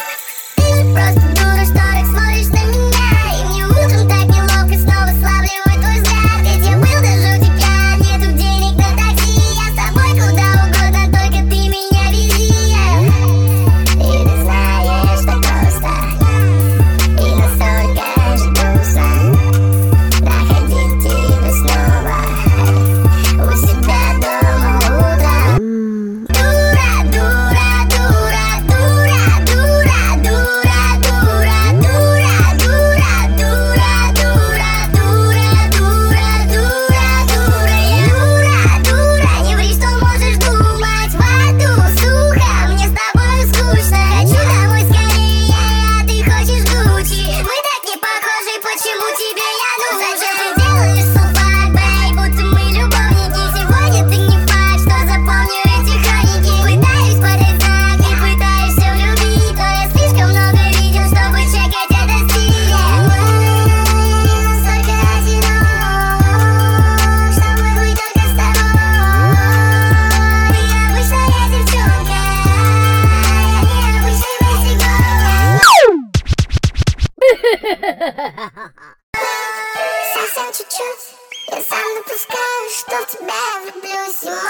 Ты же просто дура, что так смотришь на меня. И мне утром так неловко, снова славливаю твой взгляд. Ведь я был даже у тебя, нету денег на такси. Я с тобой куда угодно, только ты меня вези. И ты знаешь, так просто и настолько ждуся находить тебя снова у себя дома утром. Дура, дура, дура, дура, дура, дура, дура, дура, дура, дура, дура, дура, дура, дура, дура, я дура, не ври, что можешь думать в аду, сука, мне с тобой скучно. Хочу домой скорее, а ты хочешь Гуччи. Мы так не похожи, почему тебе я нужна? Зачем ты делаешь супак, бэй, будто мы любовники? Сегодня ты не факт, что запомню эти хроники. Пытаюсь подать знак, ты пытаешься влюбить, но я слишком много видел, чтобы чекать это стилем. Настолько одинок, чтобы быть только с тобой. Ты обычная девчонка, я необычный босиком. Совсем чуть-чуть, я сам допускаю, что в тебя влюблюсь.